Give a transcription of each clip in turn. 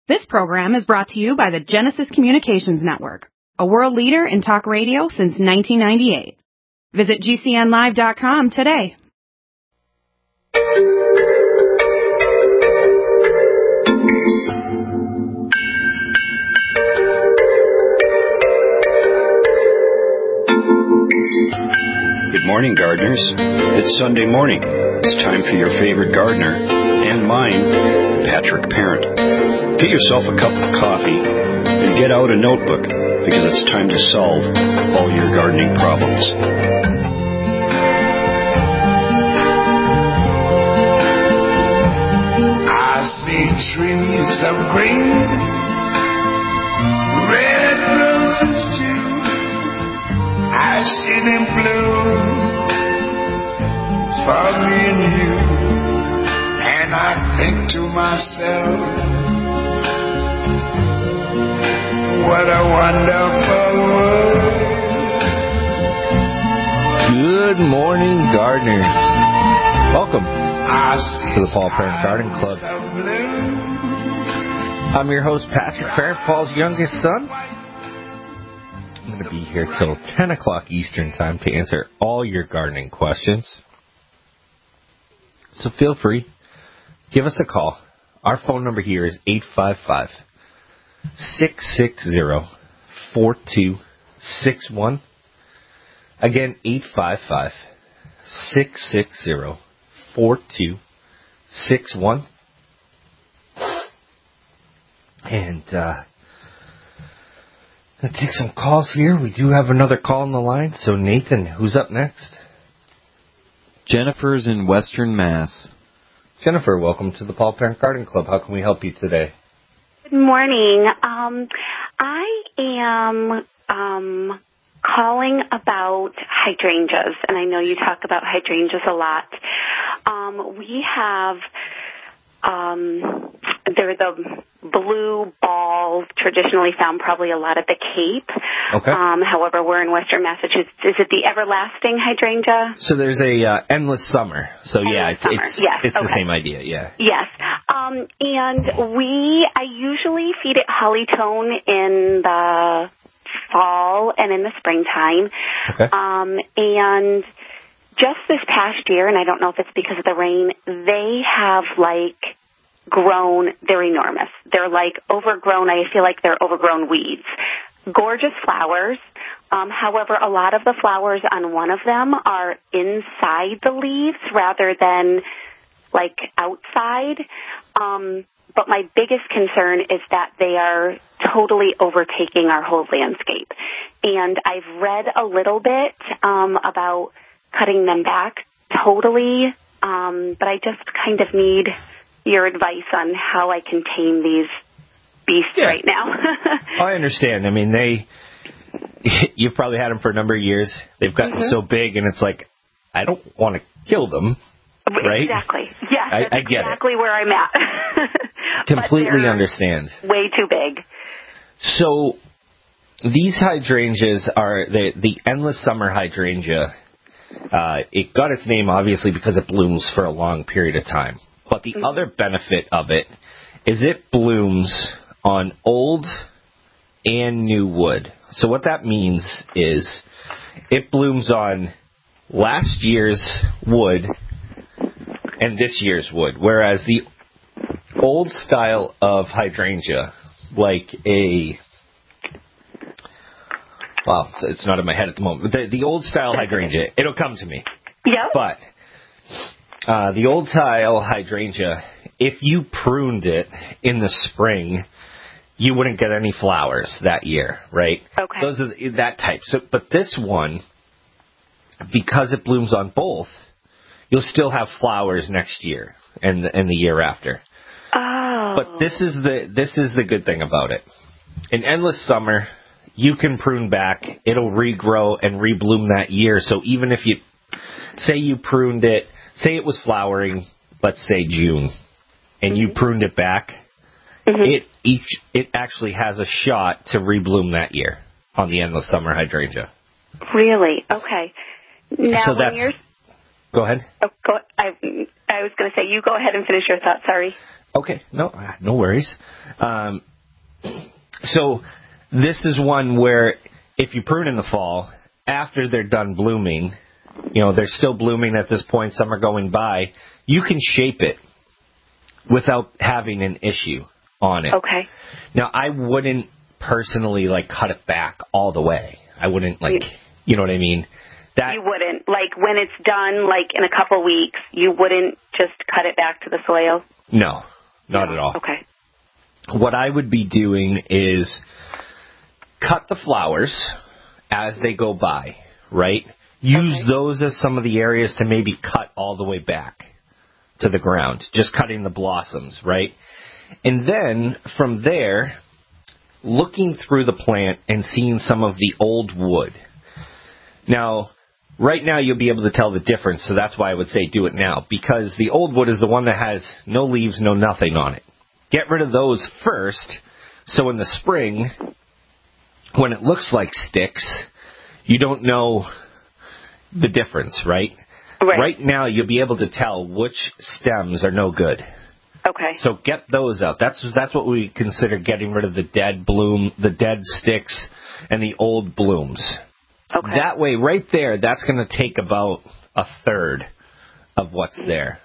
This program is brought to you by the Genesis Communications Network, a world leader in talk radio since 1998. Visit GCNlive.com today. Good morning, gardeners. It's Sunday morning. It's time for your favorite gardener, and mine, Patrick Parent. Get yourself a cup of coffee and get out a notebook, because it's time to solve all your gardening problems. I see trees of green, red roses too. I see them bloom for me and you, and I think to myself, what a wonderful world. Good morning, gardeners. Welcome to the Paul Parent Garden Club. I'm your host, Patrick Parent, Paul's youngest son. I'm going to be here till 10 o'clock Eastern Time to answer all your gardening questions. So feel free, give us a call. Our phone number here is 855-660-4261. Again, 855-660-4261. And I'll take some calls here. We do have another call on the line. So, Nathan, who's up next? Jennifer's in Western Mass. Jennifer, welcome to the Paul Parent Garden Club. How can we help you today? Good morning. I am calling about hydrangeas, and I know you talk about hydrangeas a lot. We have, they're the blue balls traditionally found probably a lot at the Cape. Okay. However, we're in Western Massachusetts. Is it the everlasting hydrangea? So there's a endless summer. So endless yeah, it's okay. the same idea. Yeah. Yes. And I usually feed it Hollytone in the fall and in the springtime. Okay. And just this past year, and I don't know if it's because of the rain, they have grown. They're enormous. They're overgrown. I feel like they're overgrown weeds. Gorgeous flowers. However, a lot of the flowers on one of them are inside the leaves rather than outside. But my biggest concern is that they are totally overtaking our whole landscape. And I've read a little bit about cutting them back totally, but I just kind of need your advice on how I can tame these beasts right now. I understand. I mean, you've probably had them for a number of years. They've gotten so big, and it's I don't want to kill them. Right? Exactly. Yes, I get exactly where I'm at. Completely understand. Way too big. So these hydrangeas are the endless summer hydrangea. It got its name obviously because it blooms for a long period of time. But the other benefit of it is it blooms on old and new wood. So what that means is it blooms on last year's wood and this year's wood, whereas the old style of hydrangea, it's not in my head at the moment, but the old style hydrangea, it'll come to me. Yeah. But the old style hydrangea, if you pruned it in the spring, you wouldn't get any flowers that year, right? Okay. Those are that type. So, but this one, because it blooms on both, you'll still have flowers next year and the year after. Oh. But this is the good thing about it. In endless summer, you can prune back. It'll regrow and rebloom that year. So even if you say you pruned it, say it was flowering, let's say June, and you pruned it back, it actually has a shot to rebloom that year on the endless summer hydrangea. Really? Okay. Now, so that's. Go ahead. I was going to say, you go ahead and finish your thought. Sorry. Okay, no worries. So this is one where if you prune in the fall, after they're done blooming, they're still blooming at this point, some are going by, you can shape it without having an issue on it. Okay. Now, I wouldn't personally, cut it back all the way. I wouldn't, you know what I mean? You wouldn't, when it's done, in a couple weeks, you wouldn't just cut it back to the soil? No, not at all. Okay. What I would be doing is cut the flowers as they go by, right? Use those as some of the areas to maybe cut all the way back to the ground, just cutting the blossoms, right? And then from there, looking through the plant and seeing some of the old wood. Now, right now you'll be able to tell the difference, so that's why I would say do it now, because the old wood is the one that has no leaves, no nothing on it. Get rid of those first, so in the spring, when it looks like sticks, you don't know the difference, right? Right now, you'll be able to tell which stems are no good. Okay. So get those out. That's what we consider getting rid of the dead bloom, the dead sticks, and the old blooms. Okay. That way, right there, that's going to take about a third of what's there.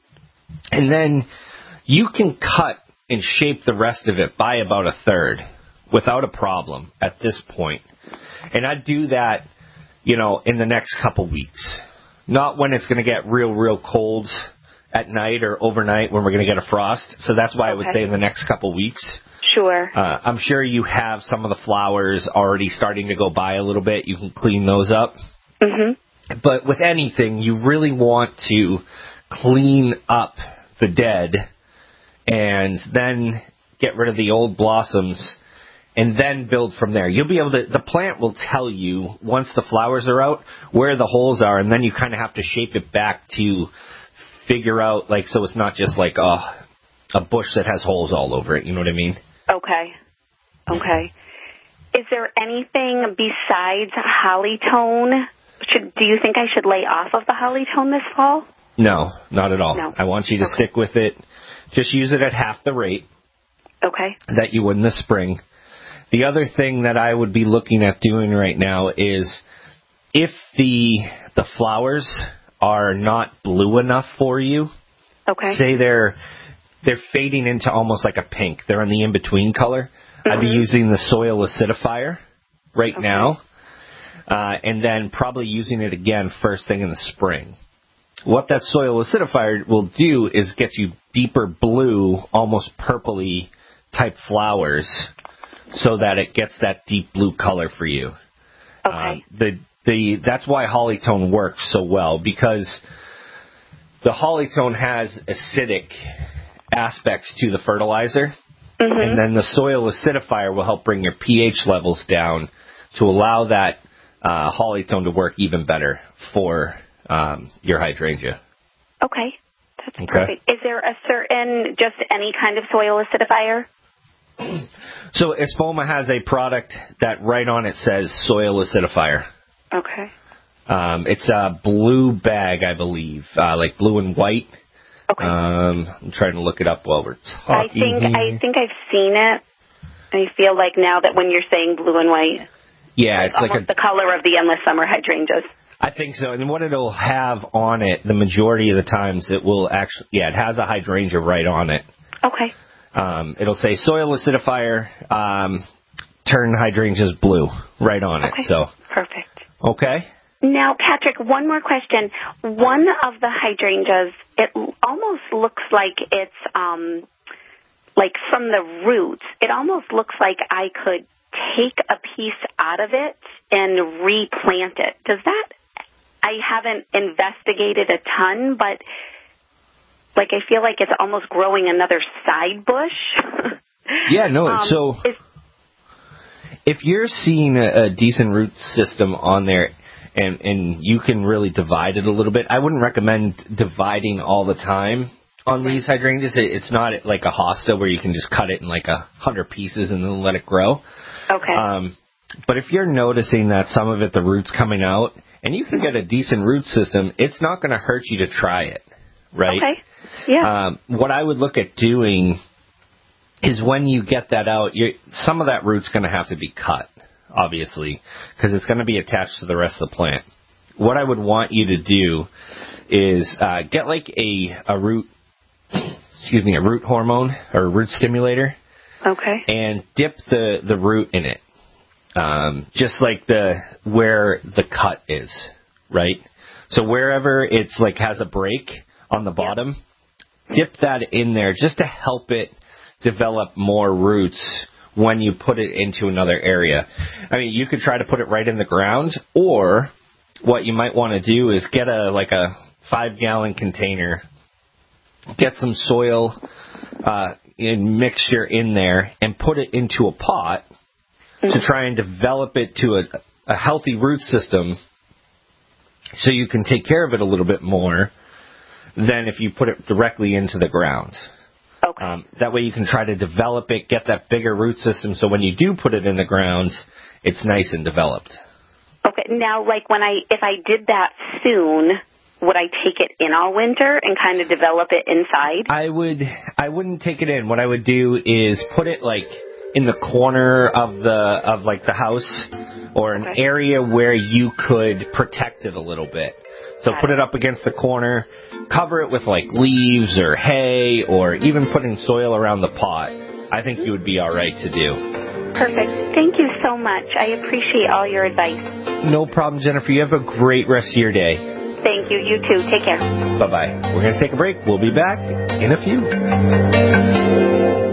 And then you can cut and shape the rest of it by about a third without a problem at this point. And I'd do that, in the next couple weeks. Not when it's going to get real cold at night or overnight when we're going to get a frost. So that's why I would say in the next couple weeks. Sure. I'm sure you have some of the flowers already starting to go by a little bit. You can clean those up. Mm-hmm. But with anything, you really want to clean up the dead and then get rid of the old blossoms and then build from there. You'll be able to, the plant will tell you once the flowers are out where the holes are, and then you kind of have to shape it back to figure out, so it's not just a bush that has holes all over it. You know what I mean? Okay. Is there anything besides Hollytone? Do you think I should lay off of the Hollytone this fall? No, not at all. No. I want you to stick with it. Just use it at half the rate that you would in the spring. The other thing that I would be looking at doing right now is if the flowers are not blue enough for you, say they're fading into almost like a pink, they're in the in-between color, I'd be using the soil acidifier now, and then probably using it again first thing in the spring. What that soil acidifier will do is get you deeper blue, almost purpley type flowers, so that it gets that deep blue color for you. That's why Hollytone works so well, because the Hollytone has acidic aspects to the fertilizer, and then the soil acidifier will help bring your pH levels down to allow that Hollytone to work even better for your hydrangea. Okay, that's perfect. Is there just any kind of soil acidifier? So Espoma has a product that right on it says soil acidifier. Okay. It's a blue bag, I believe, like blue and white. Okay. I'm trying to look it up while we're talking. I think I've seen it. I feel like now that when you're saying blue and white, it's like the color of the endless summer hydrangeas. I think so. And what it'll have on it, the majority of the times, it will actually, it has a hydrangea right on it. Okay. It'll say soil acidifier, turn hydrangeas blue right on it. So perfect. Okay. Now, Patrick, one more question. One of the hydrangeas, it almost looks like it's like from the roots. It almost looks like I could take a piece out of it and replant it. Does that? I haven't investigated a ton, but I feel like it's almost growing another side bush. So if you're seeing a decent root system on there and you can really divide it a little bit, I wouldn't recommend dividing all the time on these hydrangeas. It's not like a hosta where you can just cut it in 100 pieces and then let it grow. Okay. But if you're noticing that some of it, the root's coming out, and you can get a decent root system, it's not going to hurt you to try it, right? Okay. Yeah. What I would look at doing is when you get that out, some of that root's going to have to be cut, obviously, because it's going to be attached to the rest of the plant. What I would want you to do is get like a root hormone or a root stimulator. Okay. And dip the root in it, just like where the cut is, right? So wherever it's like has a break on the bottom, dip that in there just to help it develop more roots when you put it into another area. I mean, you could try to put it right in the ground, or what you might want to do is get a 5-gallon container, get some soil mixture in there, and put it into a pot to try and develop it to a healthy root system, so you can take care of it a little bit more than if you put it directly into the ground. Okay. That way you can try to develop it, get that bigger root system, so when you do put it in the ground, it's nice and developed. Okay. Now, if I did that soon, would I take it in all winter and kind of develop it inside? I wouldn't take it in. What I would do is put it in the corner of the house, or an area where you could protect it a little bit. So put it up against the corner, cover it with leaves or hay, or even putting soil around the pot. I think you would be all right to do. Perfect. Thank you so much. I appreciate all your advice. No problem, Jennifer. You have a great rest of your day. Thank you. You too. Take care. Bye-bye. We're going to take a break. We'll be back in a few.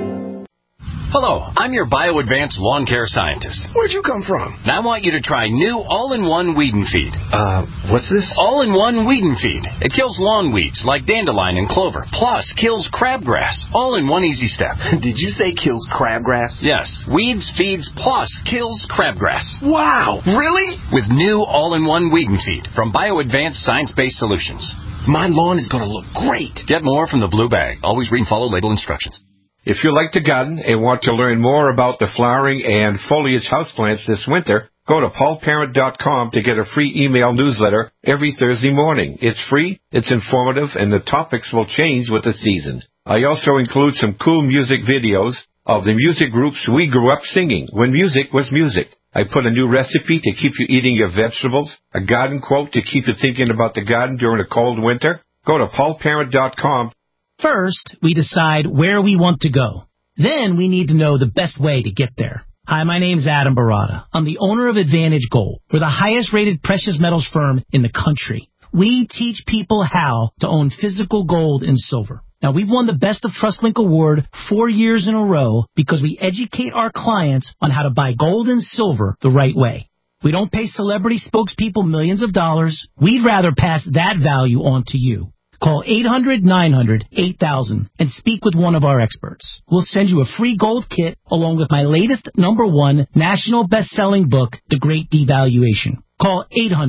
Hello, I'm your BioAdvanced lawn care scientist. Where'd you come from? And I want you to try new all-in-one weed and feed. What's this? All-in-one weed and feed. It kills lawn weeds like dandelion and clover, plus kills crabgrass, all in one easy step. Did you say kills crabgrass? Yes, weeds, feeds, plus kills crabgrass. Wow, really? With new all-in-one weed and feed from BioAdvanced science-based solutions. My lawn is going to look great. Get more from the blue bag. Always read and follow label instructions. If you like to garden and want to learn more about the flowering and foliage houseplants this winter, go to paulparent.com to get a free email newsletter every Thursday morning. It's free, it's informative, and the topics will change with the seasons. I also include some cool music videos of the music groups we grew up singing when music was music. I put a new recipe to keep you eating your vegetables, a garden quote to keep you thinking about the garden during a cold winter. Go to paulparent.com. First, we decide where we want to go. Then we need to know the best way to get there. Hi, my name's Adam Barada. I'm the owner of Advantage Gold. We're the highest-rated precious metals firm in the country. We teach people how to own physical gold and silver. Now, we've won the Best of TrustLink Award 4 years in a row because we educate our clients on how to buy gold and silver the right way. We don't pay celebrity spokespeople millions of dollars. We'd rather pass that value on to you. Call 800-900-8000 and speak with one of our experts. We'll send you a free gold kit along with my latest #1 national best-selling book, The Great Devaluation. Call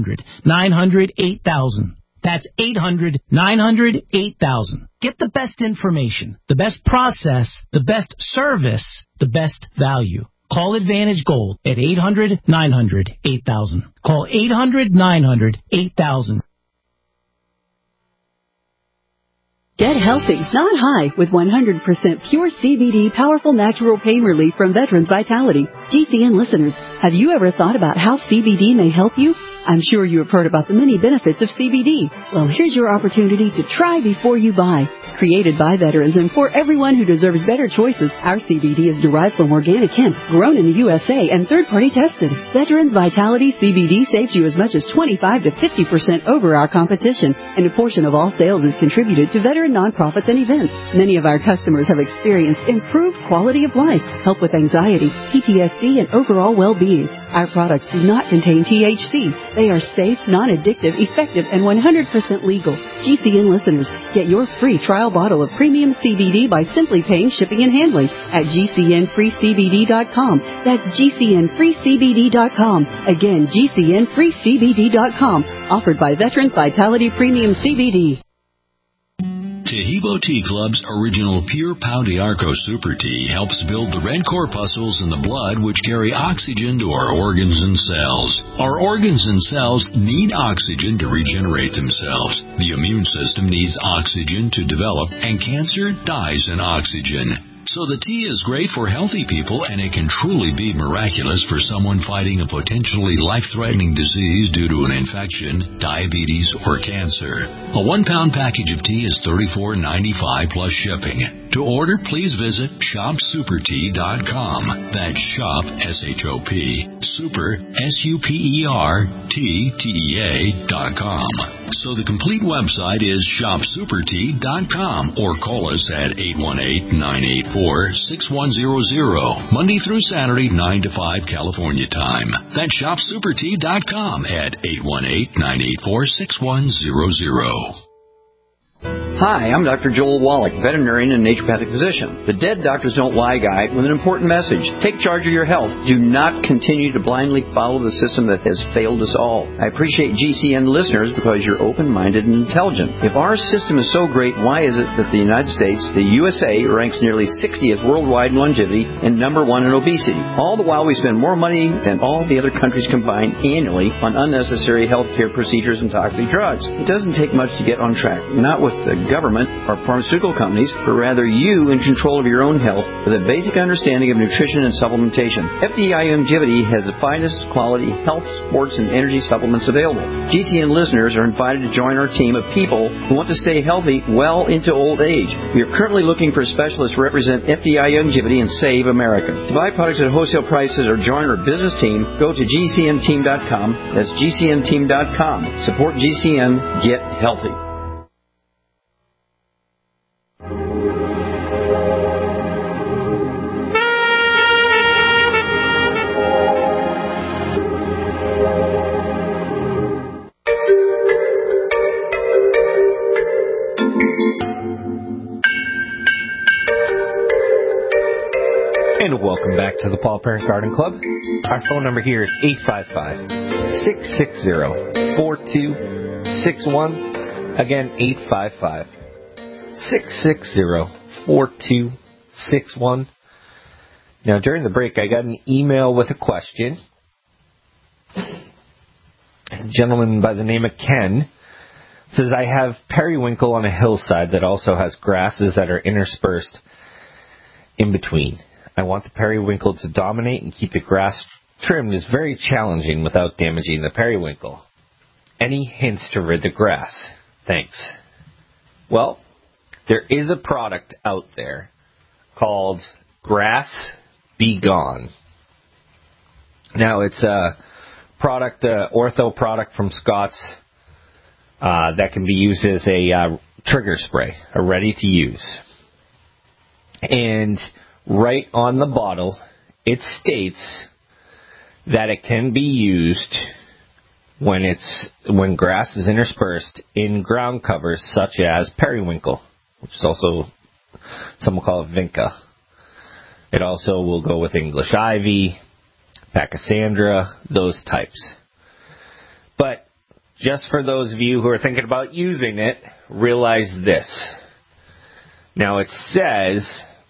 800-900-8000. That's 800-900-8000. Get the best information, the best process, the best service, the best value. Call Advantage Gold at 800-900-8000. Call 800-900-8000. Get healthy, not high, with 100% pure CBD powerful natural pain relief from Veterans Vitality. GCN listeners, have you ever thought about how CBD may help you? I'm sure you have heard about the many benefits of CBD. Well, here's your opportunity to try before you buy. Created by veterans and for everyone who deserves better choices, our CBD is derived from organic hemp, grown in the USA, and third-party tested. Veterans Vitality CBD saves you as much as 25 to 50% over our competition, and a portion of all sales is contributed to veteran nonprofits and events. Many of our customers have experienced improved quality of life, help with anxiety, PTSD, and overall well-being. Our products do not contain THC. They are safe, non-addictive, effective, and 100% legal. GCN listeners, get your free trial bottle of premium CBD by simply paying shipping and handling at GCNFreeCBD.com. That's GCNFreeCBD.com. Again, GCNFreeCBD.com. Offered by Veterans Vitality Premium CBD. To Taheebo Tea Club's original Pure Pau d'Arco Super Tea helps build the red corpuscles in the blood which carry oxygen to our organs and cells. Our organs and cells need oxygen to regenerate themselves. The immune system needs oxygen to develop, and cancer dies in oxygen. So the tea is great for healthy people, and it can truly be miraculous for someone fighting a potentially life-threatening disease due to an infection, diabetes, or cancer. A 1-pound package of tea is $34.95 plus shipping. To order, please visit shopsupertea.com. That's shop, S-H-O-P, super, S-U-P-E-R-T-T-E-A.com. So the complete website is shopsupertea.com, or call us at 818-984-6100, Monday through Saturday, 9 to 5 California time. That's shopsupertea.com at 818-984-6100. Hi, I'm Dr. Joel Wallach, veterinarian and naturopathic physician. The Dead Doctors Don't Lie guy with an important message. Take charge of your health. Do not continue to blindly follow the system that has failed us all. I appreciate GCN listeners because you're open-minded and intelligent. If our system is so great, why is it that the United States, the USA, ranks nearly 60th worldwide in longevity and number 1 in obesity? All the while we spend more money than all the other countries combined annually on unnecessary health care procedures and toxic drugs. It doesn't take much to get on track. Not with the government or pharmaceutical companies, but rather you in control of your own health with a basic understanding of nutrition and supplementation. FDI Longevity has the finest quality health, sports, and energy supplements available. GCN listeners are invited to join our team of people who want to stay healthy well into old age. We are currently looking for specialists to represent FDI Longevity and Save America. To buy products at wholesale prices or join our business team, go to GCNteam.com. That's GCNteam.com. Support GCN. Get healthy. And welcome back to the Paul Parent Garden Club. Our phone number here is 855-660-4261. Again, 855-660-4261. Now, during the break, I got an email with a question. A gentleman by the name of Ken says, I have periwinkle on a hillside that also has grasses that are interspersed in between. I want the periwinkle to dominate and keep the grass trimmed is very challenging without damaging the periwinkle. Any hints to rid the grass? Thanks. Well, there is a product out there called Grass Be Gone. Now, it's a product, ortho product from Scott's that can be used as a trigger spray, a ready to use. And right on the bottle, it states that it can be used when grass is interspersed in ground covers such as periwinkle, which is also, some will call it vinca. It also will go with English ivy, pachysandra, those types. But just for those of you who are thinking about using it, realize this. Now it says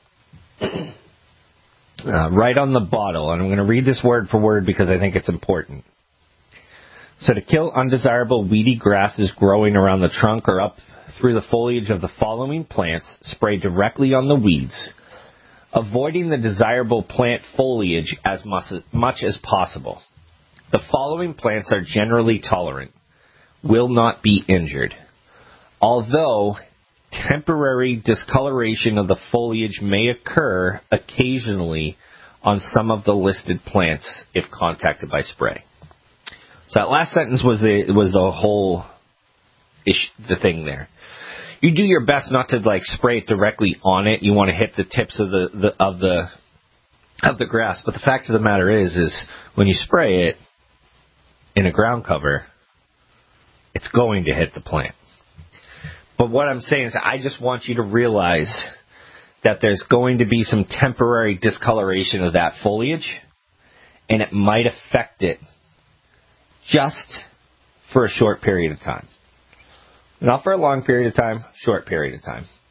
right on the bottle, and I'm going to read this word for word because I think it's important. So to kill undesirable weedy grasses growing around the trunk or up through the foliage of the following plants, spray directly on the weeds, avoiding the desirable plant foliage as much as possible. The following plants are generally tolerant, will not be injured, although temporary discoloration of the foliage may occur occasionally on some of the listed plants if contacted by spray. So that last sentence was the whole issue, the thing there. You do your best not to spray it directly on it. You want to hit the tips of the grass. But the fact of the matter is when you spray it in a ground cover, it's going to hit the plant. But what I'm saying is I just want you to realize that there's going to be some temporary discoloration of that foliage, and it might affect it just for a short period of time. Not for a long period of time, short period of time.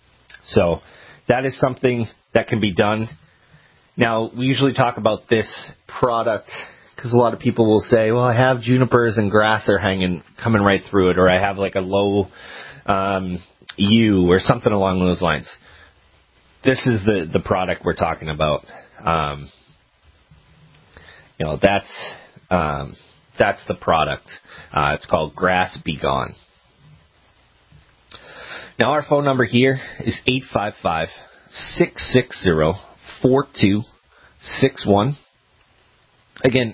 So that is something that can be done. Now, we usually talk about this product because a lot of people will say, well, I have junipers and grass are coming right through it, or I have like a low yew or something along those lines. This is the product we're talking about. That's the product. It's called Grass Be Gone. Now, our phone number here is 855-660-4261. Again,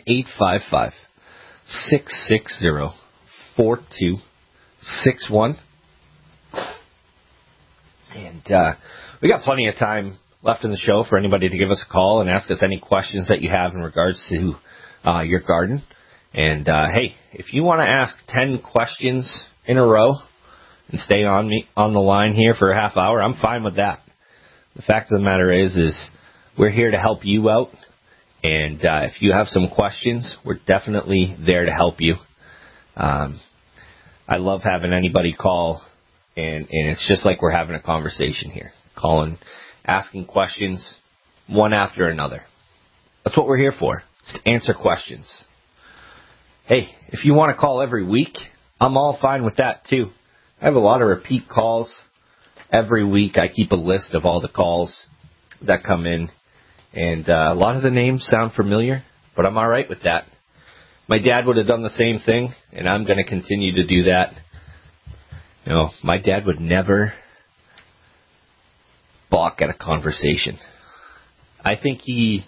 855-660-4261. And we got plenty of time left in the show for anybody to give us a call and ask us any questions that you have in regards to your garden. And, hey, if you want to ask 10 questions in a row and stay on the line here for a half hour, I'm fine with that. The fact of the matter is we're here to help you out. And if you have some questions, we're definitely there to help you. I love having anybody call, and it's just like we're having a conversation here. Calling, asking questions, one after another. That's what we're here for, is to answer questions. Hey, if you want to call every week, I'm all fine with that too. I have a lot of repeat calls every week. I keep a list of all the calls that come in. And a lot of the names sound familiar, but I'm all right with that. My dad would have done the same thing, and I'm going to continue to do that. You know, my dad would never balk at a conversation. I think he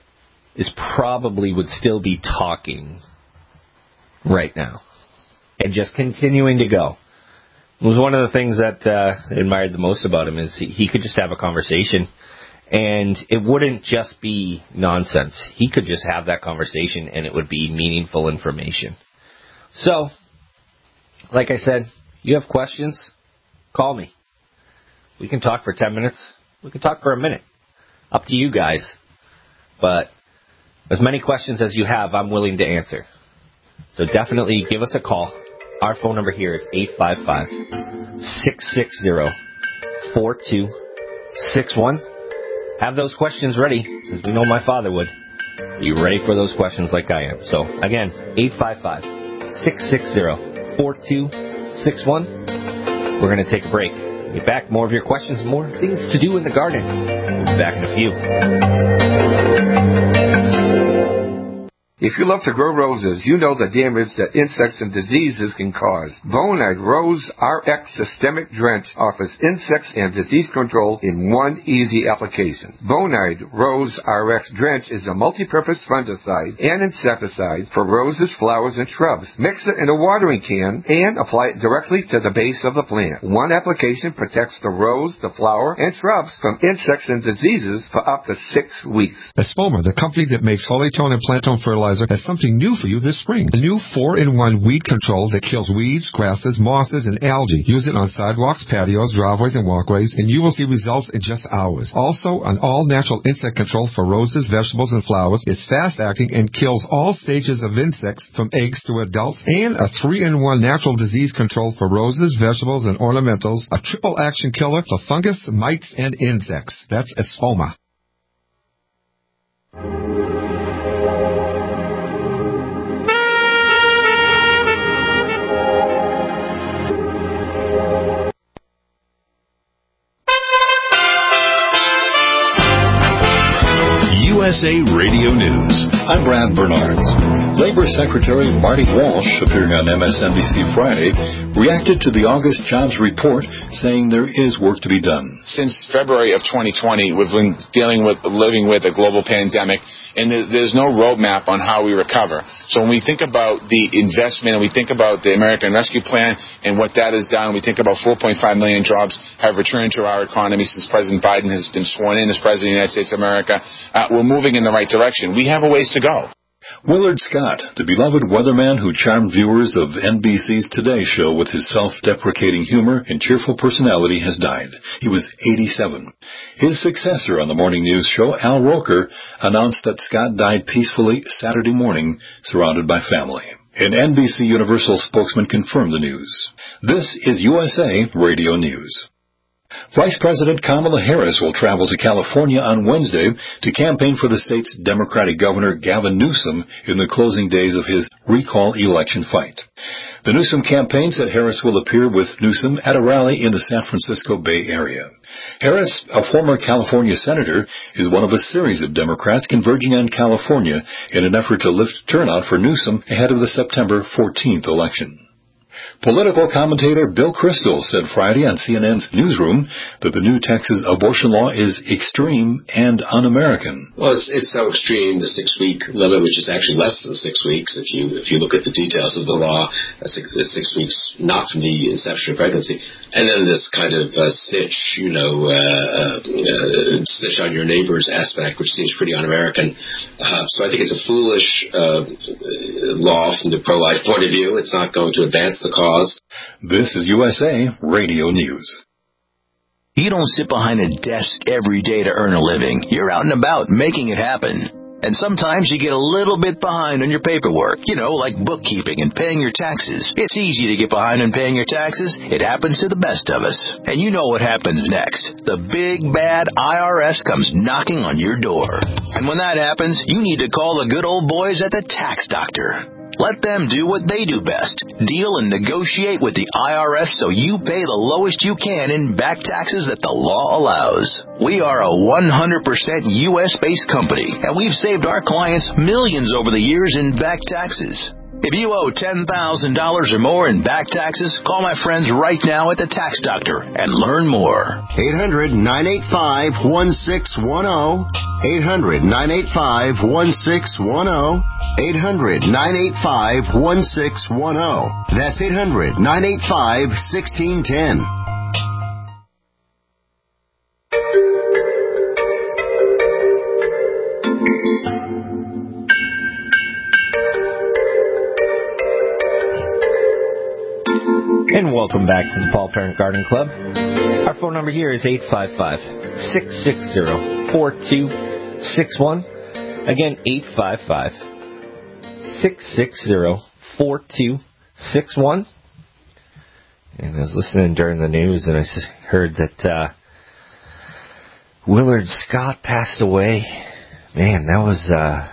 would still be talking right now and just continuing to go. It was one of the things that I admired the most about him is he could just have a conversation. And it wouldn't just be nonsense. He could just have that conversation and it would be meaningful information. So, like I said, you have questions, call me. We can talk for 10 minutes. We can talk for a minute. Up to you guys. But as many questions as you have, I'm willing to answer. So definitely give us a call. Our phone number here is 855-660-4261. Have those questions ready, because we know my father would. Are you ready for those questions like I am? So, again, 855-660-4261. We're going to take a break. We'll be back. More of your questions, more things to do in the garden. We'll be back in a few. If you love to grow roses, you know the damage that insects and diseases can cause. Bonide Rose RX Systemic Drench offers insects and disease control in one easy application. Bonide Rose RX Drench is a multi-purpose fungicide and insecticide for roses, flowers, and shrubs. Mix it in a watering can and apply it directly to the base of the plant. One application protects the rose, the flower, and shrubs from insects and diseases for up to 6 weeks. Espoma, the company that makes Foliatone and Plantone fertilizer, has something new for you this spring. A new 4-in-1 weed control that kills weeds, grasses, mosses, and algae. Use it on sidewalks, patios, driveways, and walkways, and you will see results in just hours. Also, an all-natural insect control for roses, vegetables, and flowers. It's fast-acting and kills all stages of insects from eggs to adults. And a 3-in-1 natural disease control for roses, vegetables, and ornamentals. A triple-action killer for fungus, mites, and insects. That's Espoma. USA Radio News. I'm Brad Bernards. Labor Secretary Marty Walsh, appearing on MSNBC Friday, reacted to the August jobs report, saying there is work to be done. Since February of 2020, we've been living with a global pandemic, and there's no roadmap on how we recover. So when we think about the investment and we think about the American Rescue Plan and what that has done, we think about 4.5 million jobs have returned to our economy since President Biden has been sworn in as President of the United States of America. We're moving in the right direction. We have a ways to go. Willard Scott, the beloved weatherman who charmed viewers of NBC's Today Show with his self-deprecating humor and cheerful personality, has died. He was 87. His successor on the morning news show, Al Roker, announced that Scott died peacefully Saturday morning, surrounded by family. An NBC Universal spokesman confirmed the news. This is USA Radio News. Vice President Kamala Harris will travel to California on Wednesday to campaign for the state's Democratic Governor Gavin Newsom in the closing days of his recall election fight. The Newsom campaign said Harris will appear with Newsom at a rally in the San Francisco Bay Area. Harris, a former California senator, is one of a series of Democrats converging on California in an effort to lift turnout for Newsom ahead of the September 14th election. Political commentator Bill Kristol said Friday on CNN's Newsroom that the new Texas abortion law is extreme and un-American. Well, it's so extreme, the 6-week limit, which is actually less than 6 weeks if you look at the details of the law, 6 weeks not from the inception of pregnancy. And then this kind of snitch on your neighbors aspect, which seems pretty un-American. So I think it's a foolish law from the pro-life point of view. It's not going to advance the cause. This is USA Radio News. You don't sit behind a desk every day to earn a living. You're out and about making it happen. And sometimes you get a little bit behind on your paperwork, like bookkeeping and paying your taxes. It's easy to get behind on paying your taxes. It happens to the best of us. And you know what happens next. The big, bad IRS comes knocking on your door. And when that happens, you need to call the good old boys at the Tax Doctor. Let them do what they do best. Deal and negotiate with the IRS so you pay the lowest you can in back taxes that the law allows. We are a 100% U.S.-based company, and we've saved our clients millions over the years in back taxes. If you owe $10,000 or more in back taxes, call my friends right now at the Tax Doctor and learn more. 800-985-1610. 800-985-1610. 800-985-1610. That's 800-985-1610. And welcome back to the Paul Parent Garden Club. Our phone number here is 855-660-4261. Again, 855-660-4261. And I was listening during the news, and I heard that Willard Scott passed away. Man, that was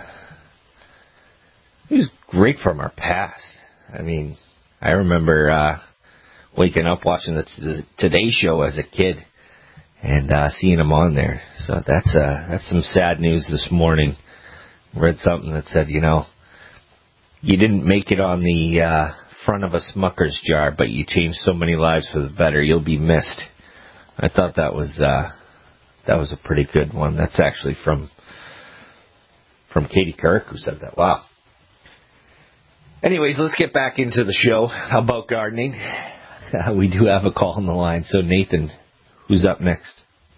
he was great from our past. I mean, I remember waking up watching the Today Show as a kid and seeing him on there. So that's some sad news this morning. Read something that said, you didn't make it on the front of a Smucker's jar, but you changed so many lives for the better. You'll be missed. I thought that was a pretty good one. That's actually from Katie Couric, who said that. Wow. Anyways, let's get back into the show about gardening. We do have a call on the line. So, Nathan, who's up next?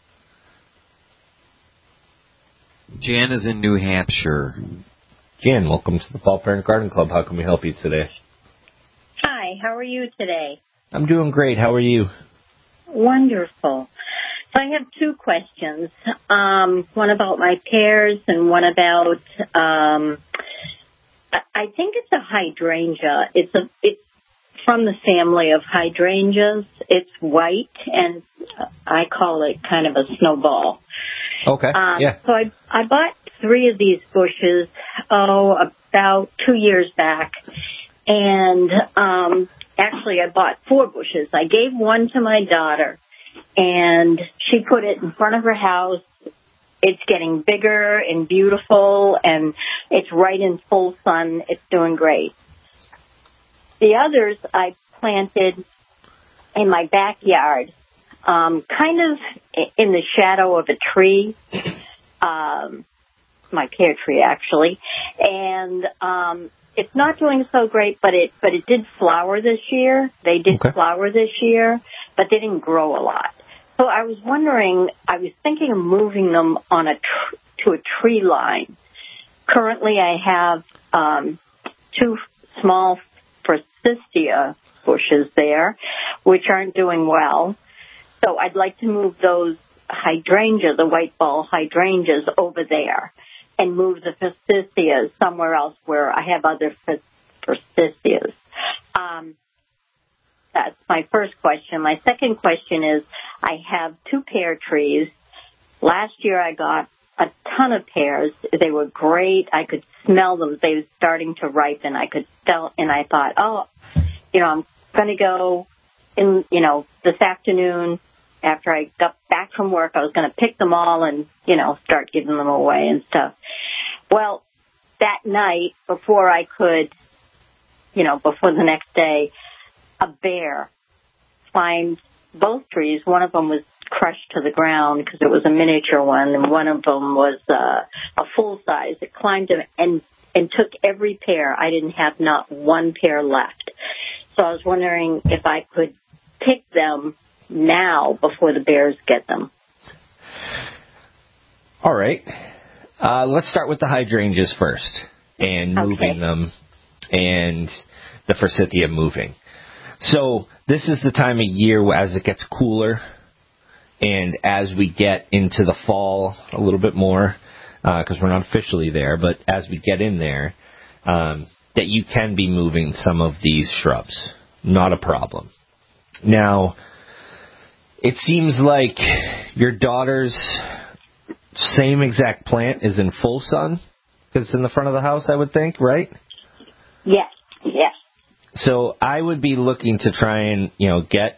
Jan is in New Hampshire. Jan, welcome to the Paul Parent Garden Club. How can we help you today? Hi, how are you today? I'm doing great. How are you? Wonderful. So I have two questions. One about my pears and one about, I think it's a hydrangea. It's from the family of hydrangeas. It's white, and I call it kind of a snowball. Okay, yeah. So I bought 3 of these bushes, about 2 years back. And actually, I bought 4 bushes. I gave one to my daughter, and she put it in front of her house. It's getting bigger and beautiful, and it's right in full sun. It's doing great. The others I planted in my backyard, kind of in the shadow of a tree, my pear tree actually, and it's not doing so great, but it did flower this year. They did flower this year, but they didn't grow a lot. So I was wondering, I was thinking of moving them on to a tree line. Currently, I have 2 small Forsythia bushes there, which aren't doing well. So I'd like to move those hydrangeas, the white ball hydrangeas, over there and move the Forsythias somewhere else where I have other Forsythias. That's my first question. My second question is, I have 2 pear trees. Last year I got a ton of pears. They were great. I could smell them. They were starting to ripen. I could tell, and I thought, I'm going to go in, this afternoon after I got back from work. I was going to pick them all and, start giving them away and stuff. Well, that night, before I could, before the next day, a bear climbed both trees. One of them was crushed to the ground because it was a miniature one, and one of them was a full size. It climbed him and took every pear. I didn't have not one pear left. So I was wondering if I could pick them now before the bears get them. All right. Let's start with the hydrangeas first and moving them and the forsythia moving. So this is the time of year as it gets cooler and as we get into the fall a little bit more, because we're not officially there, but as we get in there, that you can be moving some of these shrubs. Not a problem. Now, it seems like your daughter's same exact plant is in full sun, because it's in the front of the house, I would think, right? Yes. So I would be looking to try and, get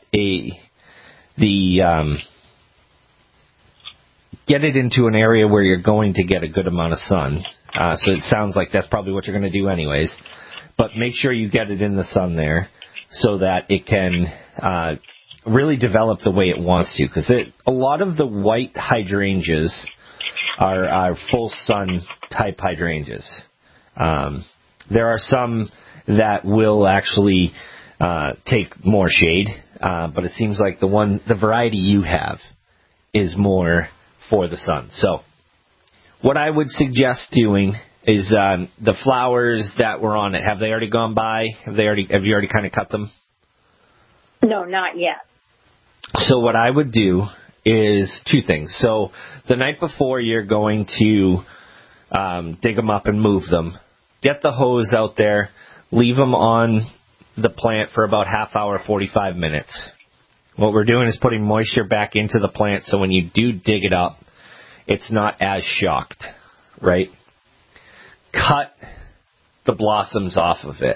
it into an area where you're going to get a good amount of sun. So it sounds like that's probably what you're going to do anyways. But make sure you get it in the sun there so that it can really develop the way it wants to. Because a lot of the white hydrangeas are full sun type hydrangeas. There are some that will actually take more shade, but it seems like the variety you have is more for the sun. So what I would suggest doing is the flowers that were on it, have they already gone by? Have you already kind of cut them? No, not yet. So what I would do is 2 things. So the night before you're going to dig them up and move them, get the hose out there, leave them on the plant for about half hour, 45 minutes. What we're doing is putting moisture back into the plant so when you do dig it up, it's not as shocked, right? Cut the blossoms off of it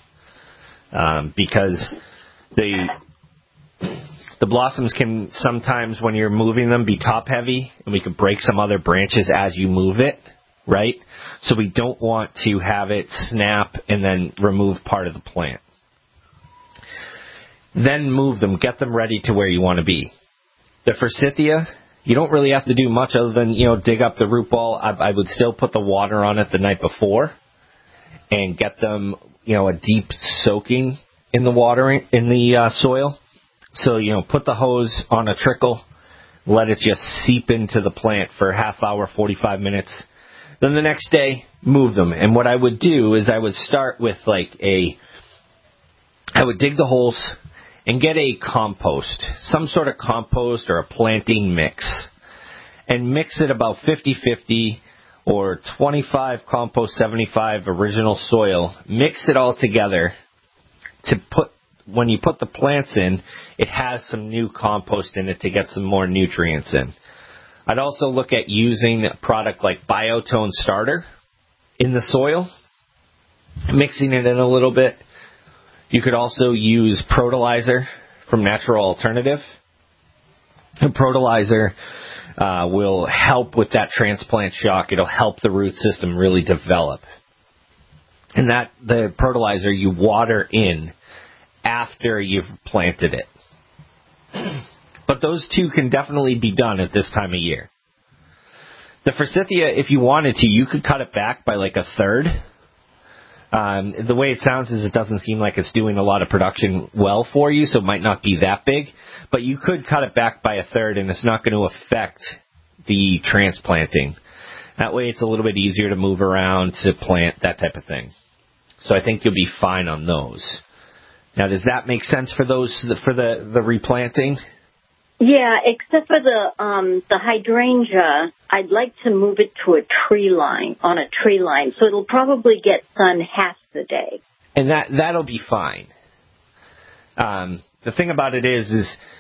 because the blossoms can sometimes, when you're moving them, be top heavy, and we could break some other branches as you move it, right? So we don't want to have it snap and then remove part of the plant. Then move them, get them ready to where you want to be. The forsythia, you don't really have to do much other than, dig up the root ball. I would still put the water on it the night before and get them, a deep soaking in the watering, in the soil. So, put the hose on a trickle, let it just seep into the plant for half hour, 45 minutes. Then the next day, move them. And what I would do is I would start with I would dig the holes and get a compost, some sort of compost or a planting mix, and mix it about 50-50 or 25 compost, 75 original soil. Mix it all together when you put the plants in, it has some new compost in it to get some more nutrients in. I'd also look at using a product like Biotone Starter in the soil, mixing it in a little bit. You could also use Protolizer from Natural Alternative. Protolizer will help with that transplant shock. It'll help the root system really develop. And the Protolizer you water in after you've planted it. But those 2 can definitely be done at this time of year. The forsythia, if you wanted to, you could cut it back by a third. The way it sounds is it doesn't seem like it's doing a lot of production well for you, so it might not be that big. But you could cut it back by a third, and it's not going to affect the transplanting. That way it's a little bit easier to move around, to plant, that type of thing. So I think you'll be fine on those. Now, does that make sense for the replanting? Yeah, except for the hydrangea, I'd like to move it to a tree line, so it'll probably get sun half the day. And that'll be fine. The thing about it is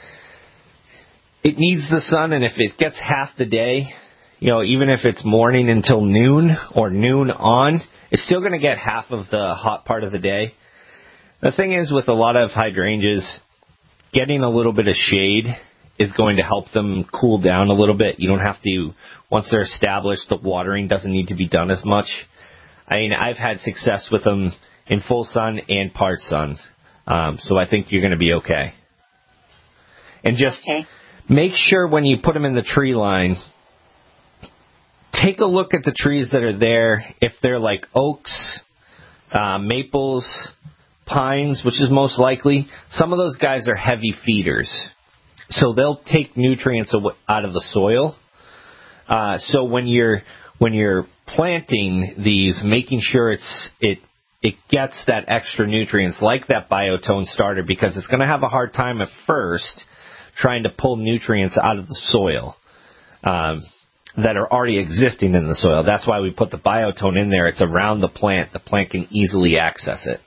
it needs the sun, and if it gets half the day, even if it's morning until noon or noon on, it's still going to get half of the hot part of the day. The thing is, with a lot of hydrangeas, getting a little bit of shade is going to help them cool down a little bit. You don't have to, once they're established, the watering doesn't need to be done as much. I've had success with them in full sun and part sun. So I think you're going to be okay. And just make sure when you put them in the tree line, take a look at the trees that are there. If they're like oaks, maples, pines, which is most likely, some of those guys are heavy feeders. So they'll take nutrients out of the soil. So when you're planting these, making sure it gets that extra nutrients like that Biotone starter, because it's going to have a hard time at first trying to pull nutrients out of the soil that are already existing in the soil. That's why we put the Biotone in there. It's around the plant. The plant can easily access it.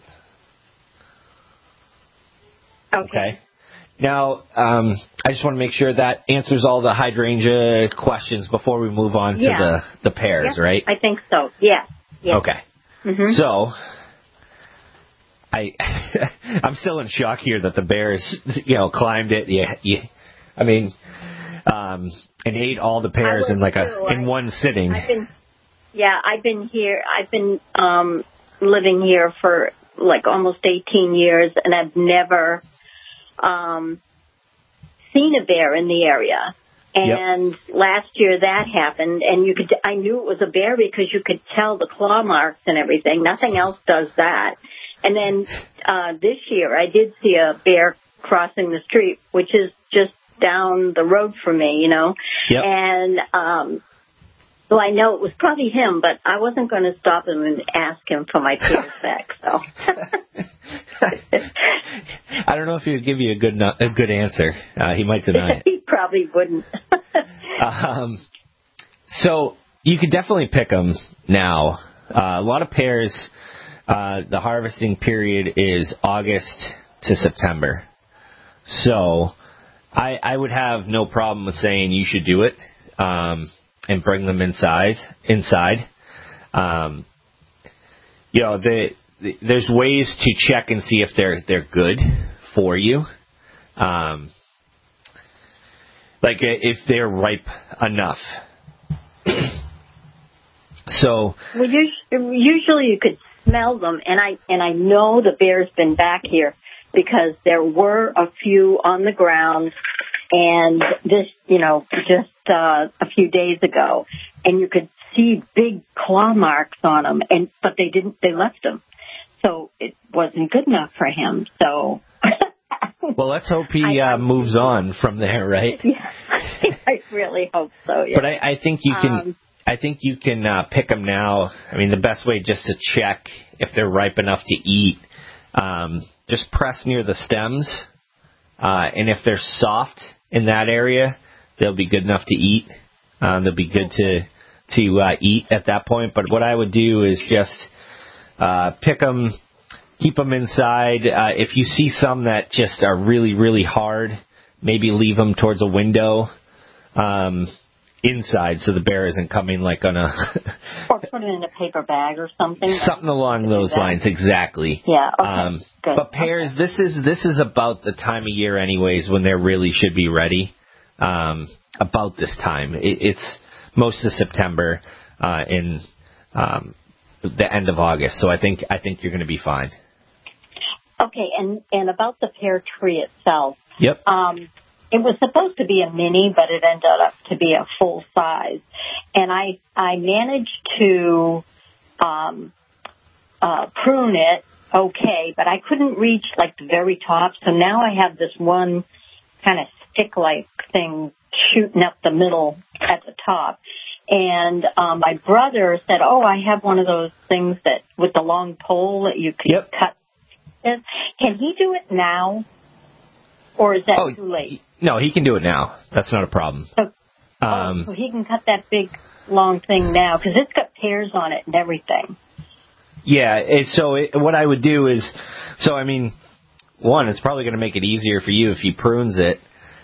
Okay. Now, I just want to make sure that answers all the hydrangea questions before we move on to the pears, right? I think so. Yeah. Okay. Mm-hmm. So, I'm still in shock here that the bears, climbed it. And ate all the pears in one sitting. I've been here. I've been living here for like almost 18 years, and I've never seen a bear in the area. And last year that happened, and I knew it was a bear because you could tell the claw marks and everything. Nothing else does that. And then this year I did see a bear crossing the street, which is just down the road from me, And so I know it was probably him, but I wasn't going to stop him and ask him for my pears back. So I don't know if he would give you a good answer. He might deny it. He probably wouldn't. So you could definitely pick them now. A lot of pears. The harvesting period is August to September. So I would have no problem with saying you should do it and bring them inside. There's ways to check and see if they're good for you. Like if they're ripe enough. So usually you could smell them, and I know the bear's been back here because there were a few on the ground, and this, just a few days ago, and you could see big claw marks on them, but they left them, so it wasn't good enough for him. So, well, let's hope he moves on from there, right? Yeah, I really hope so. Yeah. But I think you can. I think you can pick them now. The best way just to check if they're ripe enough to eat, just press near the stems, and if they're soft in that area, they'll be good enough to eat. They'll be good to eat at that point. But what I would do is just pick them, keep them inside. If you see some that just are really, really hard, maybe leave them towards a window. Inside, so the bear isn't coming like on a... or put it in a paper bag or something. Something along those lines, exactly. Yeah, okay, good. But pears, this is about the time of year anyways when they really should be ready. About this time. It's most of September in the end of August, so I think you're going to be fine. Okay, and about the pear tree itself. Yep. It was supposed to be a mini, but it ended up to be a full size. And I managed to prune it okay, but I couldn't reach like the very top. So now I have this one kind of stick-like thing shooting up the middle at the top. And my brother said, I have one of those things that with the long pole that you can cut. Can he do it now? Or is that too late? No, he can do it now. That's not a problem. So he can cut that big, long thing now, because it's got pears on it and everything. Yeah, what I would do is, one, it's probably going to make it easier for you if he prunes it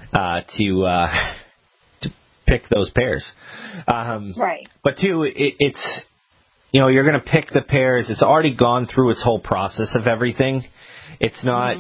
to pick those pears. Right. But two, it's, you know, you're going to pick the pears. It's already gone through its whole process of everything. It's not,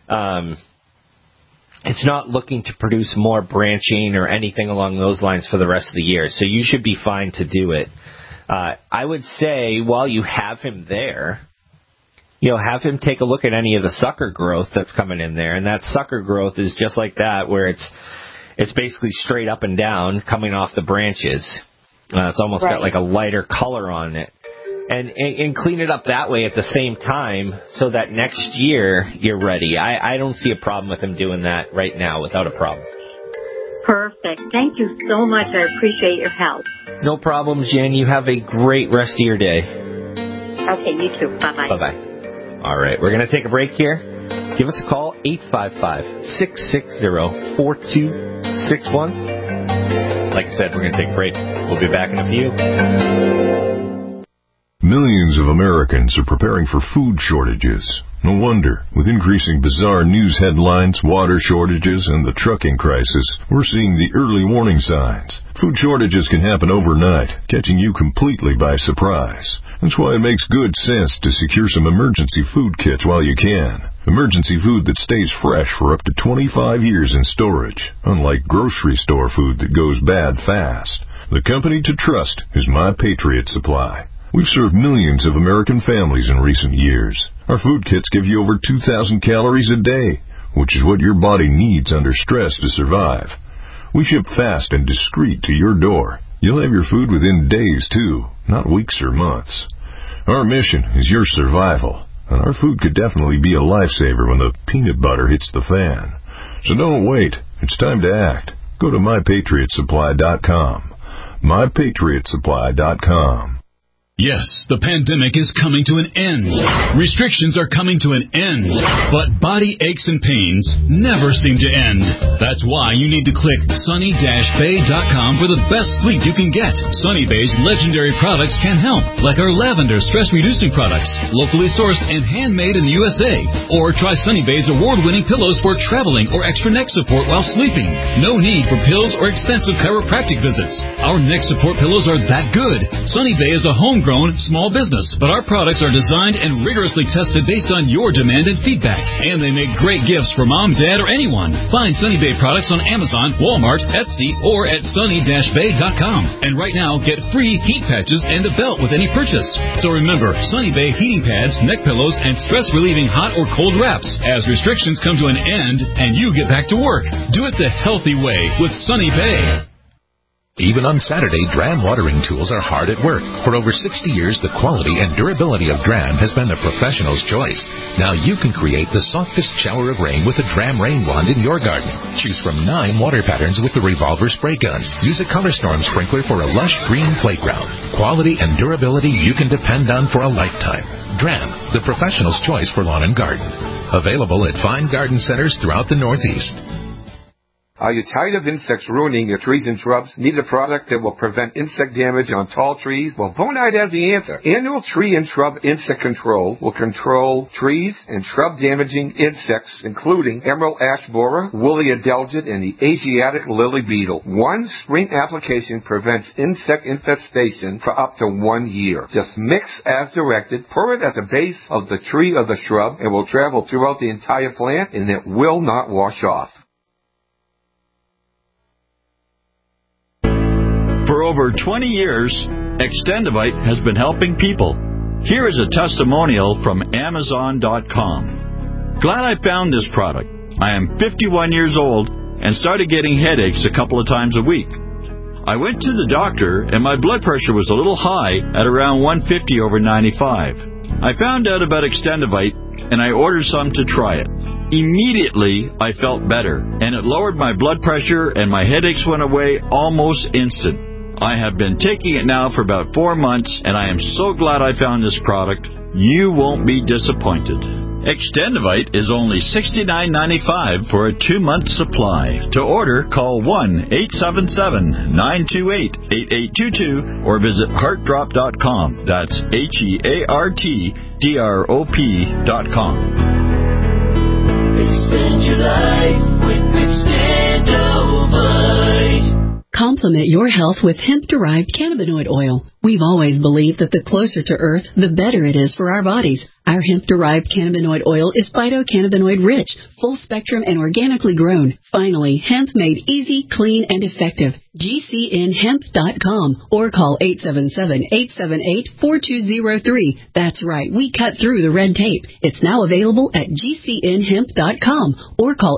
it's not looking to produce more branching or anything along those lines for the rest of the year. So you should be fine to do it. I would say while you have him there, you know, have him take a look at any of the sucker growth that's coming in there. And that sucker growth is just like that, where it's basically straight up and down coming off the branches. It's almost got like a lighter color on it. And clean it up that way at the same time so that next year you're ready. I don't see a problem with him doing that right now without a problem. Perfect. Thank you so much. I appreciate your help. No problem, Jen. You have a great rest of your day. Okay, you too. Bye-bye. Bye-bye. All right, we're going to take a break here. Give us a call, 855-660-4261. Like I said, we're going to take a break. We'll be back in a few. Millions of Americans are preparing for food shortages. No wonder. With increasing bizarre news headlines, water shortages, and the trucking crisis, we're seeing the early warning signs. Food shortages can happen overnight, catching you completely by surprise. That's why it makes good sense to secure some emergency food kits while you can. Emergency food that stays fresh for up to 25 years in storage, unlike grocery store food that goes bad fast. The company to trust is My Patriot Supply. We've served millions of American families in recent years. Our food kits give you over 2,000 calories a day, which is what your body needs under stress to survive. We ship fast and discreet to your door. You'll have your food within days, too, not weeks or months. Our mission is your survival, and our food could definitely be a lifesaver when the peanut butter hits the fan. So don't wait. It's time to act. Go to MyPatriotSupply.com. MyPatriotSupply.com. Yes, the pandemic is coming to an end. Restrictions are coming to an end. But body aches and pains never seem to end. That's why you need to click sunny-bay.com for the best sleep you can get. Sunny Bay's legendary products can help, like our lavender stress-reducing products, locally sourced and handmade in the USA. Or try Sunny Bay's award-winning pillows for traveling or extra neck support while sleeping. No need for pills or expensive chiropractic visits. Our neck support pillows are that good. Sunny Bay is a homegrown small business, but our products are designed and rigorously tested based on your demand and feedback. And they make great gifts for mom, dad, or anyone. Find Sunny Bay products on Amazon, Walmart, Etsy, or at sunny-bay.com. And right now, get free heat patches and a belt with any purchase. So remember, Sunny Bay heating pads, neck pillows, and stress-relieving hot or cold wraps as restrictions come to an end and you get back to work. Do it the healthy way with Sunny Bay. Even on Saturday, Dram watering tools are hard at work. For over 60 years, the quality and durability of Dram has been the professional's choice. Now you can create the softest shower of rain with a Dram rain wand in your garden. Choose from 9 water patterns with the revolver spray gun. Use a Color Storm sprinkler for a lush green playground. Quality and durability you can depend on for a lifetime. Dram, the professional's choice for lawn and garden. Available at fine garden centers throughout the Northeast. Are you tired of insects ruining your trees and shrubs? Need a product that will prevent insect damage on tall trees? Well, Bonide has the answer. Annual Tree and Shrub Insect Control will control trees and shrub-damaging insects, including emerald ash borer, woolly adelgid, and the Asiatic lily beetle. One spring application prevents insect infestation for up to 1 year. Just mix as directed, pour it at the base of the tree or the shrub, and will travel throughout the entire plant, and it will not wash off. For over 20 years, Extendivite has been helping people. Here is a testimonial from Amazon.com. Glad I found this product. I am 51 years old and started getting headaches a couple of times a week. I went to the doctor and my blood pressure was a little high at around 150/95. I found out about Extendivite and I ordered some to try it. Immediately, I felt better, and it lowered my blood pressure and my headaches went away almost instant. I have been taking it now for about 4 months, and I am so glad I found this product. You won't be disappointed. Extendivite is only $69.95 for a 2-month supply. To order, call 1-877-928-8822 or visit heartdrop.com. That's HEARTDROP.com. Expand your life with Extendovite. Complement your health with hemp-derived cannabinoid oil. We've always believed that the closer to Earth, the better it is for our bodies. Our hemp-derived cannabinoid oil is phytocannabinoid-rich, full-spectrum, and organically grown. Finally, hemp made easy, clean, and effective. GCNhemp.com or call 877-878-4203. That's right, we cut through the red tape. It's now available at GCNhemp.com or call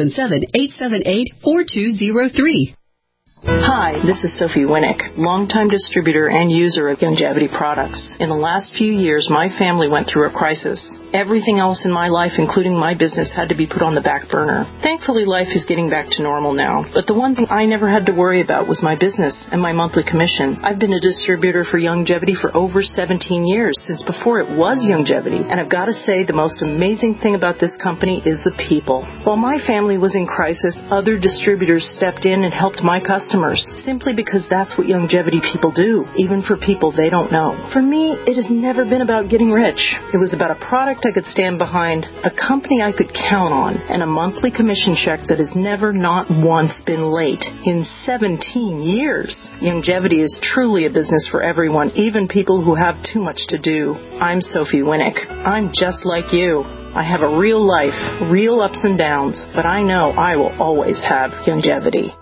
877-878-4203. Hi, this is Sophie Winnick, longtime distributor and user of Youngevity products. In the last few years, my family went through a crisis. Everything else in my life, including my business, had to be put on the back burner. Thankfully, life is getting back to normal now. But the one thing I never had to worry about was my business and my monthly commission. I've been a distributor for Youngevity for over 17 years, since before it was Youngevity. And I've got to say, the most amazing thing about this company is the people. While my family was in crisis, other distributors stepped in and helped my customers, simply because that's what Youngevity people do, even for people they don't know. For me, it has never been about getting rich. It was about a product I could stand behind, a company I could count on, and a monthly commission check that has never not once been late in 17 years. Youngevity is truly a business for everyone, even people who have too much to do. I'm Sophie Winnick. I'm just like you. I have a real life, real ups and downs, but I know I will always have Youngevity.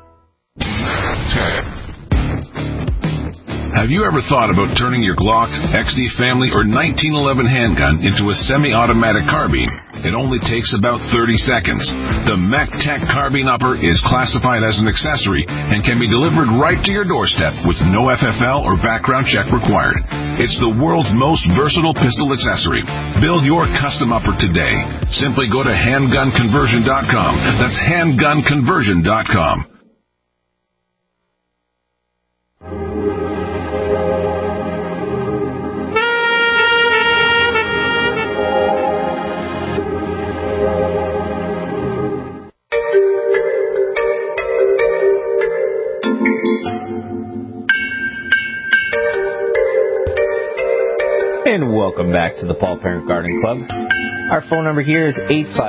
Have you ever thought about turning your Glock, XD Family, or 1911 handgun into a semi-automatic carbine? It only takes about 30 seconds. The MacTech Carbine Upper is classified as an accessory and can be delivered right to your doorstep with no FFL or background check required. It's the world's most versatile pistol accessory. Build your custom upper today. Simply go to handgunconversion.com. That's handgunconversion.com. And welcome back to the Paul Parent Garden Club. Our phone number here is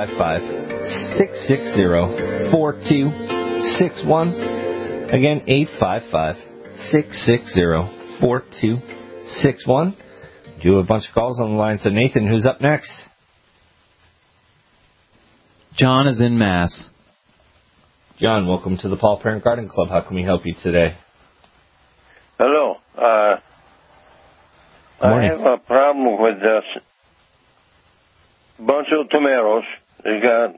855-660-4261. Again, 855-660-4261. Do a bunch of calls on the line. So, Nathan, who's up next? John is in Mass. John, welcome to the Paul Parent Garden Club. How can we help you today? Hello. I have a problem with this bunch of tomatoes. They got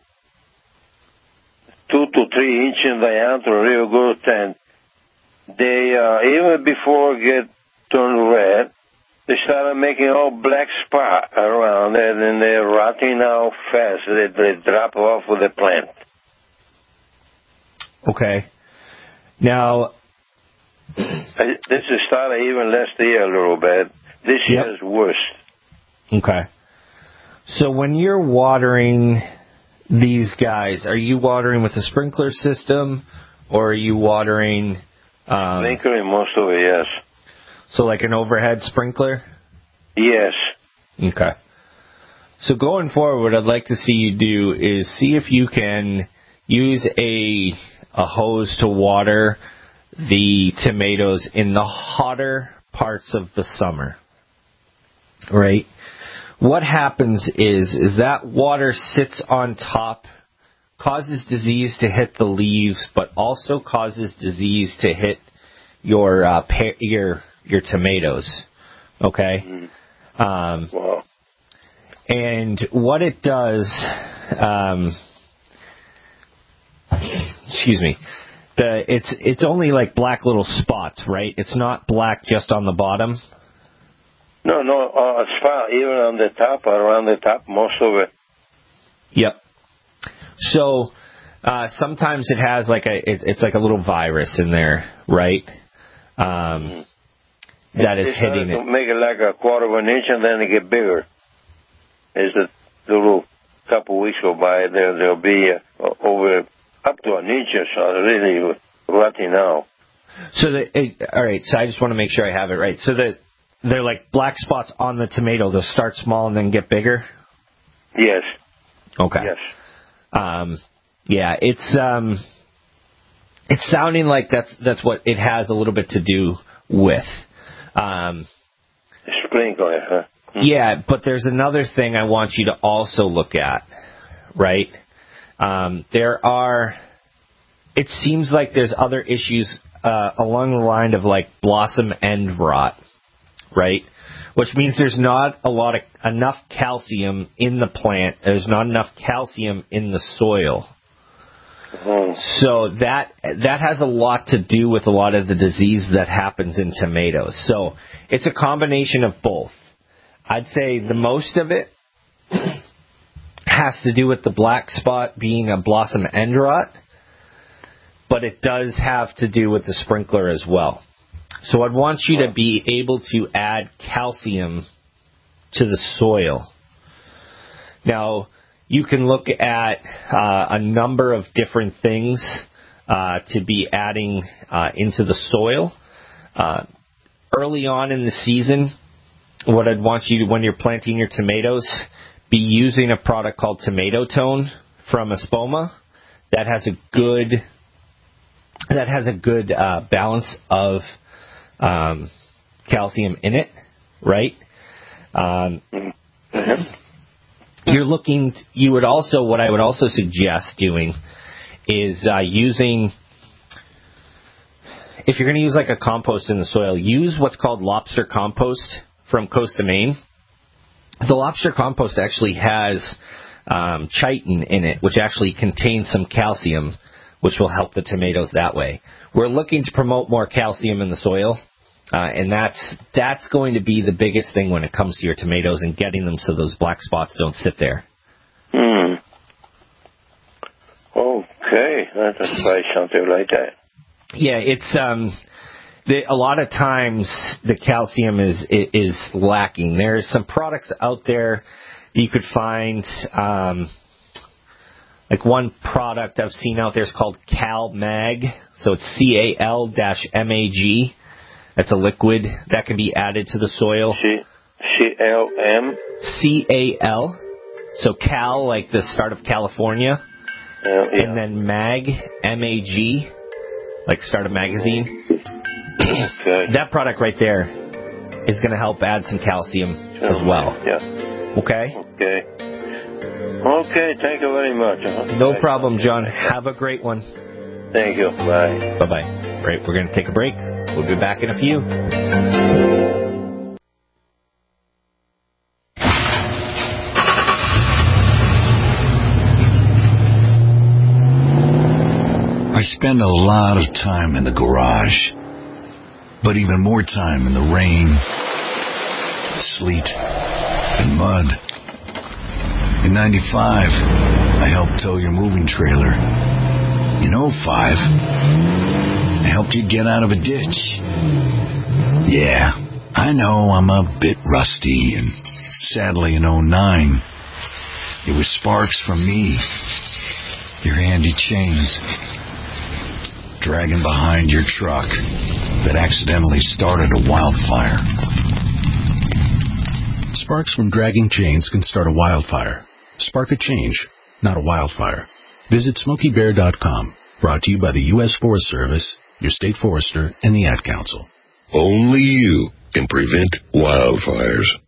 2 to 3 inches in diameter, real good, and they even before get turned red, they started making all black spot around it, and they're rotting out fast. They drop off of the plant. Okay. Now, this is started even last year a little bit. This year is worse. Okay. So when you're watering these guys, are you watering with a sprinkler system, or are you watering... Sprinkling most of it, yes. So like an overhead sprinkler? Yes. Okay. So going forward, what I'd like to see you do is see if you can use a hose to water the tomatoes in the hotter parts of the summer. Right? What happens is that water sits on top, causes disease to hit the leaves, but also causes disease to hit your tomatoes. Okay? Wow. And what it does, excuse me, it's only like black little spots, right? It's not black just on the bottom. No, it's fine. Even on the top, around the top, most of it. Yep. So sometimes it has like it's like a little virus in there, right? That is hitting it. Make it like a quarter of an inch, and then it get bigger. As the little couple weeks go by, there'll be over up to an inch or so, really rotting out. So all right. So I just want to make sure I have it right. So they're like black spots on the tomato. They'll start small and then get bigger? Yes. Okay. Yes. Yeah, it's sounding like that's what it has a little bit to do with. Sprinkler, huh? Yeah, but there's another thing I want you to also look at, right? It seems like there's other issues along the line of like blossom end rot, right? Which means there's not enough calcium in the plant. There's not enough calcium in the soil. So that has a lot to do with a lot of the disease that happens in tomatoes. So it's a combination of both. I'd say the most of it has to do with the black spot being a blossom end rot, but it does have to do with the sprinkler as well. So I'd want you to be able to add calcium to the soil. Now, you can look at a number of different things to be adding into the soil. Early on in the season, what I'd want you to, when you're planting your tomatoes, be using a product called Tomato Tone from Espoma. That has a good balance of calcium in it, right? What I would also suggest doing is using, if you're going to use like a compost in the soil, use what's called lobster compost from Costa Maine. The lobster compost actually has chitin in it, which actually contains some calcium, which will help the tomatoes that way. We're looking to promote more calcium in the soil, and that's going to be the biggest thing when it comes to your tomatoes and getting them so those black spots don't sit there. Okay, let's try something like that. Yeah, it's a lot of times the calcium is lacking. There's some products out there you could find. Like one product I've seen out there is called CalMag. So it's CAL-MAG. That's a liquid that can be added to the soil. CLM? CAL. So Cal, like the start of California. Yeah. And then Mag, MAG, like start of magazine. Okay. That product right there is going to help add some calcium as well. Yeah. Okay? Okay, thank you very much. No problem, John. Have a great one. Thank you. Bye. Bye-bye. Right, we're going to take a break. We'll be back in a few. I spend a lot of time in the garage, but even more time in the rain, sleet, and mud. In 95, I helped tow your moving trailer. In 05, I helped you get out of a ditch. Yeah, I know I'm a bit rusty, and sadly in 09, it was sparks from me, your handy chains, dragging behind your truck that accidentally started a wildfire. Sparks from dragging chains can start a wildfire. Spark a change, not a wildfire. Visit SmokeyBear.com. Brought to you by the U.S. Forest Service, your state forester, and the Ad Council. Only you can prevent wildfires.